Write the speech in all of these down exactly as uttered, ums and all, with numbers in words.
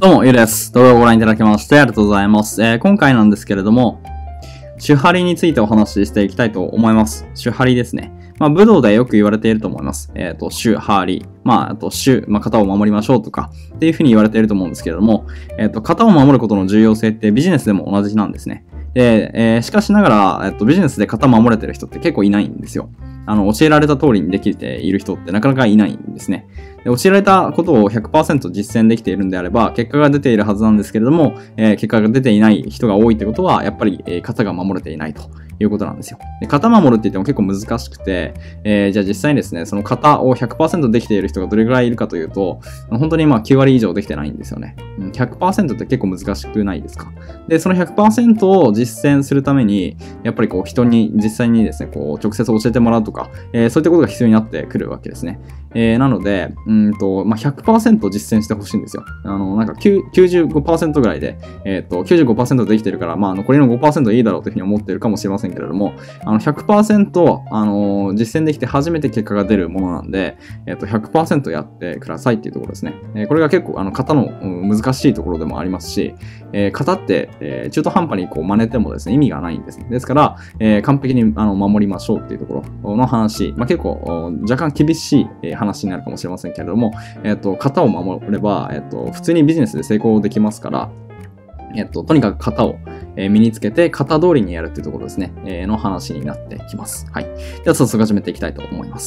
どうも、ゆうです。動画をご覧いただきましてありがとうございます。えー、今回なんですけれども、手張りについてお話ししていきたいと思います。手張りですね。まあ、武道でよく言われていると思います。えっと、手張り。まあ、あと、手、まあ、型を守りましょうとか、っていうふうに言われていると思うんですけれども、えっと、型を守ることの重要性ってビジネスでも同じなんですね。で、えー、しかしながら、えっと、ビジネスで型守れてる人って結構いないんですよ。あの、教えられた通りにできている人ってなかなかいないんですね。で、教えられたことを ひゃくパーセント 実践できているんであれば、結果が出ているはずなんですけれども、えー、結果が出ていない人が多いってことは、やっぱり、えー、型が守れていないということなんですよ。で、型守るって言っても結構難しくて、えー、じゃあ実際にですね、その型を ひゃくパーセント できている人がどれぐらいいるかというと、本当にまあきゅうわり以上できてないんですよね。ひゃくパーセント って結構難しくないですか？で、その ひゃくパーセント を実践するために、やっぱりこう人に実際にですね、こう直接教えてもらうとか、えー、そういったことが必要になってくるわけですね。えー、なので、うんと、まあ、ひゃくパーセント 実践してほしいんですよ。あの、なんかきゅうじゅうごパーセント ぐらいで、えっと、きゅうじゅうごパーセント できてるから、まあ、残りの ごパーセント いいだろうというふうに思っているかもしれませんけれども、あの、ひゃくパーセント、あの、実践できて初めて結果が出るものなんで、えっと、ひゃくパーセント やってくださいっていうところですね。えー、これが結構、あの、型の、うん、難しいところでもありますし、えー、型って、えー、中途半端にこう真似てもですね、意味がないんですね。ですから、えー、完璧にあの守りましょうっていうところの話、まあ、結構、若干厳しい話になるかもしれませんけれども、えっと、型を守れば、えっと、普通にビジネスで成功できますから、えっと、とにかく型を身につけて、型通りにやるっていうところですね、えー、の話になってきます。はい。では、早速始めていきたいと思います。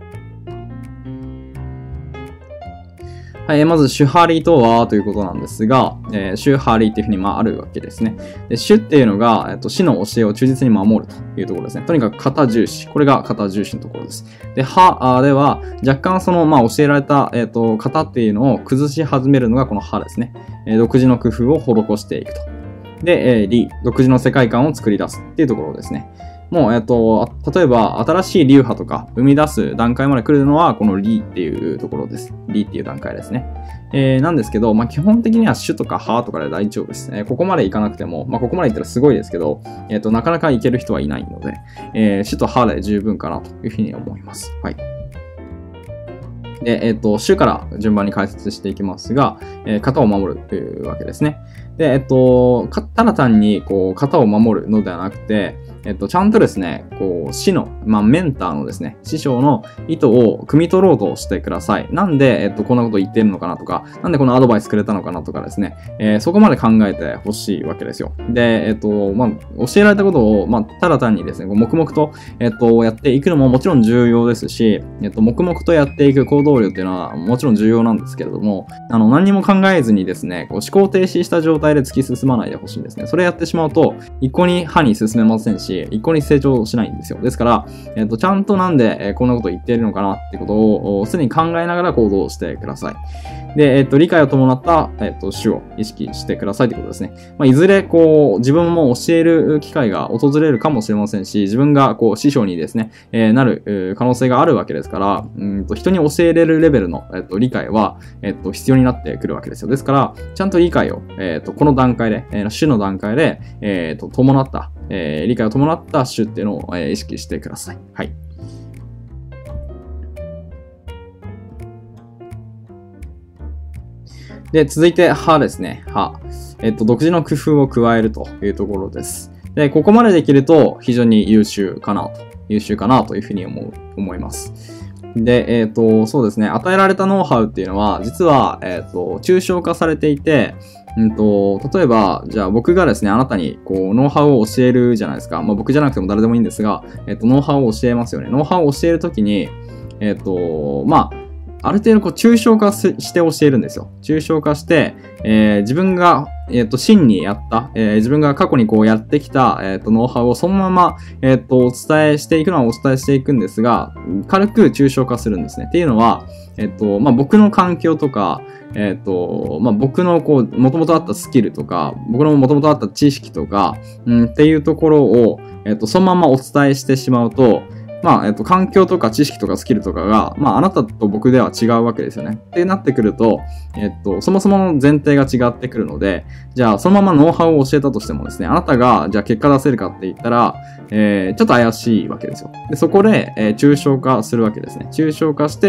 はい、まず、手張りとはということなんですが、えー、手張りっていうふうにまああるわけですね。で、手っていうのが、えっと、師の教えを忠実に守るというところですね。とにかく型重視。これが型重視のところです。で、歯では、若干その、まあ教えられた、えっと、型っていうのを崩し始めるのがこの歯ですね。えー、独自の工夫を施していくと。で、えー、理。独自の世界観を作り出すっていうところですね。もう、えっと、例えば、新しい流派とか生み出す段階まで来るのは、この理っていうところです。理っていう段階ですね。えー、なんですけど、まあ、基本的には主とか派とかで大丈夫です。えー、ここまでいかなくても、まあ、ここまでいったらすごいですけど、えっと、なかなかいける人はいないので、えー、主と派で十分かなというふうに思います。はい。で、えっと、主から順番に解説していきますが、えー、型を守るというわけですね。で、えっと、ただ単に、こう、型を守るのではなくて、えっと、ちゃんとですね、こう、師の、まあ、メンターのですね、師匠の意図を汲み取ろうとしてください。なんで、えっと、こんなこと言ってるのかなとか、なんでこのアドバイスくれたのかなとかですね、えー、そこまで考えてほしいわけですよ。で、えっと、まあ、教えられたことを、まあ、ただ単にですね、こう黙々と、えっと、やっていくのももちろん重要ですし、えっと、黙々とやっていく行動量っていうのはもちろん重要なんですけれども、あの、何にも考えずにですね、こう思考停止した状態で突き進まないでほしいんですね。それやってしまうと、一向に歯に進めませんし、一向に成長しないんですよ。ですから、えっと、ちゃんとなんで、えー、こんなこと言っているのかなってことを、すでに考えながら行動してください。で、えっと、理解を伴った、えっと、主を意識してくださいってことですね。まあ、いずれ、こう、自分も教える機会が訪れるかもしれませんし、自分が、こう、師匠にですね、えー、なる可能性があるわけですから、うんと、人に教えれるレベルの、えっと、理解は、えっと、必要になってくるわけですよ。ですから、ちゃんと理解を、えっと、この段階で、えー、主の段階で、えっと、伴った、えー、理解を伴った主っていうのを、えー、意識してください。はい。で、続いて、歯ですね。歯。えっと、独自の工夫を加えるというところです。で、ここまでできると非常に優秀かなと、優秀かなというふうに思う、思います。で、えっと、そうですね。与えられたノウハウっていうのは、実は、えっと、抽象化されていて、うんと、例えば、じゃあ僕がですね、あなたに、こう、ノウハウを教えるじゃないですか。まあ僕じゃなくても誰でもいいんですが、えっと、ノウハウを教えますよね。ノウハウを教えるときに、えっと、まあ、ある程度こう抽象化して教えるんですよ。抽象化して、えー、自分が、えっと、真にやった、えー、自分が過去にこうやってきた、えっと、ノウハウをそのまま、えっと、お伝えしていくのはお伝えしていくんですが、軽く抽象化するんですね。っていうのは、えっと、まあ、僕の環境とか、えっと、まあ、僕のこう、元々あったスキルとか、僕の元々あった知識とか、うん、っていうところを、えっと、そのままお伝えしてしまうと、まあ、えっと、環境とか知識とかスキルとかが、まあ、あなたと僕では違うわけですよね。ってなってくると、えっと、そもそもの前提が違ってくるので、じゃあ、そのままノウハウを教えたとしてもですね、あなたが、じゃあ結果出せるかって言ったら、えー、ちょっと怪しいわけですよ。で、そこで、えー、抽象化するわけですね。抽象化して、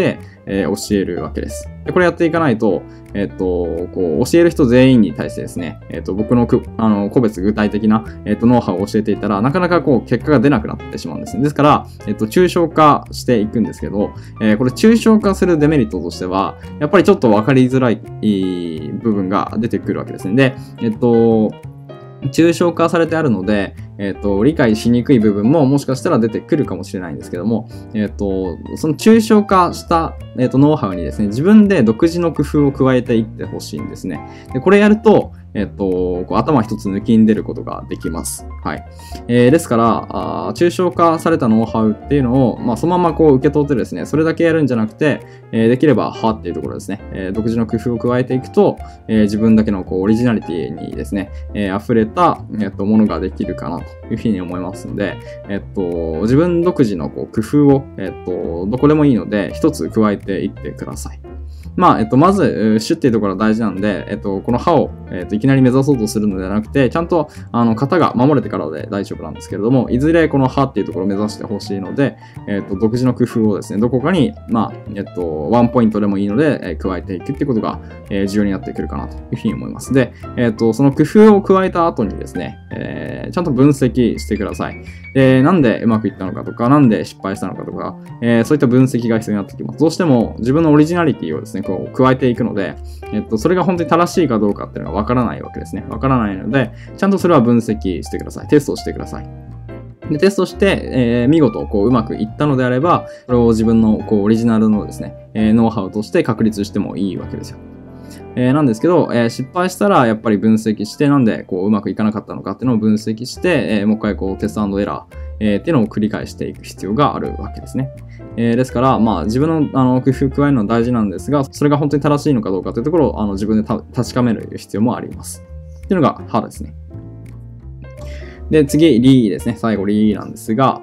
えー、教えるわけです。で、これやっていかないと、えっと、こう、教える人全員に対してですね、えっと、僕のく、あの、個別具体的な、えっと、ノウハウを教えていたら、なかなかこう、結果が出なくなってしまうんですね。ですから、えっと、抽象化していくんですけど、えー、これ抽象化するデメリットとしては、やっぱりちょっと分かりづらい部分が出てくるわけですね。で、えっと、抽象化されてあるので、えっと、理解しにくい部分ももしかしたら出てくるかもしれないんですけども、えっと、その抽象化した、えっと、ノウハウにですね、自分で独自の工夫を加えていってほしいんですね。で、これやると、えっと、こう頭一つ抜きん出ることができます。はい。えー、ですから、あ抽象化されたノウハウっていうのを、まあ、そのままこう受け取ってですね、それだけやるんじゃなくて、えー、できれば、はっていうところですね、えー、独自の工夫を加えていくと、えー、自分だけのこうオリジナリティにですね、えー、溢れた、えっと、ものができるかなというふうに思いますので、えっと、自分独自のこう工夫を、えっと、どこでもいいので、一つ加えていってください。まあ、えっと、まず、主っていうところが大事なんで、えっと、この歯を、えっと、いきなり目指そうとするのではなくて、ちゃんと、あの、型が守れてからで大丈夫なんですけれども、いずれこの歯っていうところを目指してほしいので、えっと、独自の工夫をですね、どこかに、まあ、えっと、ワンポイントでもいいので、えー、加えていくっていうことが、えー、重要になってくるかなというふうに思います。で、えっと、その工夫を加えた後にですね、えー、ちゃんと分析してください。で、なんでうまくいったのかとか、なんで失敗したのかとか、えー、そういった分析が必要になってきます。どうしても自分のオリジナリティをですね、こう加えていくので、えっと、それが本当に正しいかどうかっていうのがわからないわけですね。わからないので、ちゃんとそれは分析してください。テストしてください。で、テストして、えー、見事、こう、うまくいったのであれば、それを自分の、こう、オリジナルのですね、えー、ノウハウとして確立してもいいわけですよ。えー、なんですけど、えー、失敗したらやっぱり分析して、なんでこううまくいかなかったのかっていうのを分析して、えー、もう一回こうテスト&エラー、えー、っていうのを繰り返していく必要があるわけですね。えー、ですから、まあ自分のあの工夫を加えるのは大事なんですが、それが本当に正しいのかどうかというところをあの自分で確かめる必要もあります。っていうのが歯ですね。で、次、リですね。最後、リなんですが、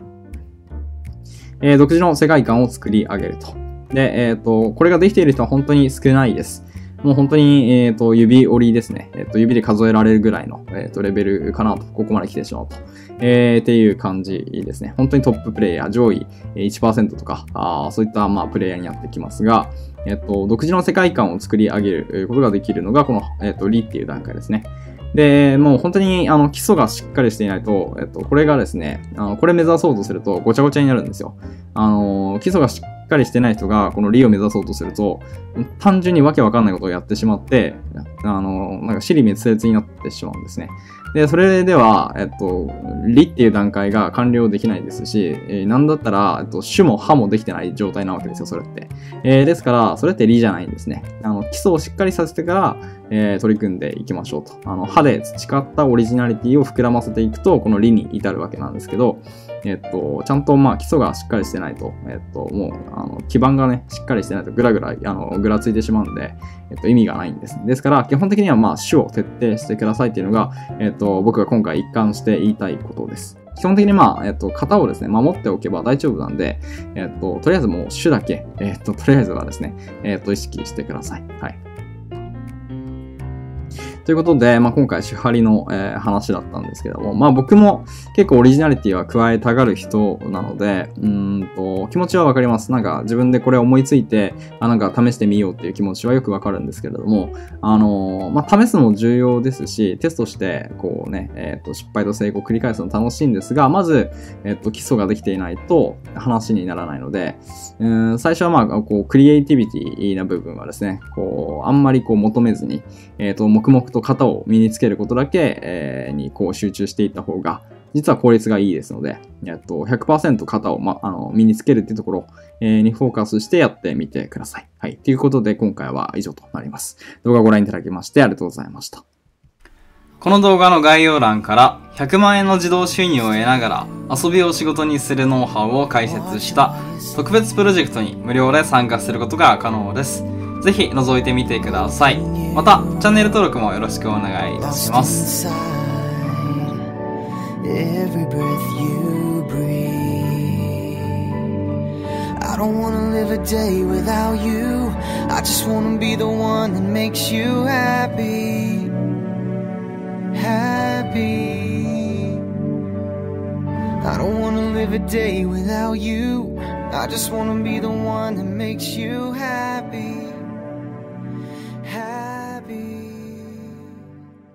えー、独自の世界観を作り上げると。で、えっと、これができている人は本当に少ないです。もう本当に、えっと、指折りですね。えっと、指で数えられるぐらいの、えっと、レベルかなと、ここまで来てしまうと。えー、っていう感じですね。本当にトッププレイヤー、上位 いちパーセント とか、あそういった、まあ、プレイヤーになってきますが、えっと、独自の世界観を作り上げることができるのが、この、えっと、リっていう段階ですね。で、もう本当に、あの、基礎がしっかりしていないと、えっと、これがですね、あの、これ目指そうとすると、ごちゃごちゃになるんですよ。あの、基礎がしっかりしてない人が、このリを目指そうとすると、単純にわけわかんないことをやってしまって、あの、なんか、尻滅裂になってしまうんですね。で、それでは、えっと、リっていう段階が完了できないですし、えー、なんだったら、えっと、主も歯もできてない状態なわけですよ、それって。えー、ですから、それってリじゃないんですね。あの、基礎をしっかりさせてから、えー、取り組んでいきましょうと。あの、歯で培ったオリジナリティを膨らませていくと、このリに至るわけなんですけど、えっと、ちゃんと、まあ、基礎がしっかりしてないと、えっと、もう、あの、基盤がね、しっかりしてないと、ぐらぐら、あの、ぐらついてしまうんで、えっと、意味がないんです。ですから、基本的には、まあ、主を徹底してくださいっていうのが、えっと、僕が今回一貫して言いたいことです。基本的にまあ、えっと、型をですね、守っておけば大丈夫なんで、えっと、とりあえずもう主だけ、えっと、とりあえずはですね、えっと、意識してください。はい。ということで、まあ、今回、手張りの、えー、話だったんですけども、まあ、僕も結構オリジナリティは加えたがる人なので、うーんと、気持ちはわかります。なんか、自分でこれ思いついて、あ、なんか試してみようっていう気持ちはよくわかるんですけれども、あのー、まあ、試すのも重要ですし、テストして、こうね、えっと、失敗と成功を繰り返すの楽しいんですが、まず、えっと、基礎ができていないと話にならないので、うーん、最初はまあ、こう、クリエイティビティな部分はですね、こう、あんまりこう求めずに、えっと、黙々と型を身につけることだけ、えー、にこう集中していった方が、実は効率がいいですので、えっと、ひゃくパーセント 型を、ま、あの身につけるっていうところ、えー、にフォーカスしてやってみてください。はい。ということで、今回は以上となります。動画をご覧いただきましてありがとうございました。この動画の概要欄からひゃくまんえんの自動収入を得ながら遊びを仕事にするノウハウを解説した特別プロジェクトに無料で参加することが可能です。ぜひ覗いてみてください。また、チャンネル登録もよろしくお願いいたします。Every breath you breathe, I don't wanna live a day without you. I just wanna be the one that makes you happy, happy. I don't wanna live a day without you. I just wanna be the one that makes you happy.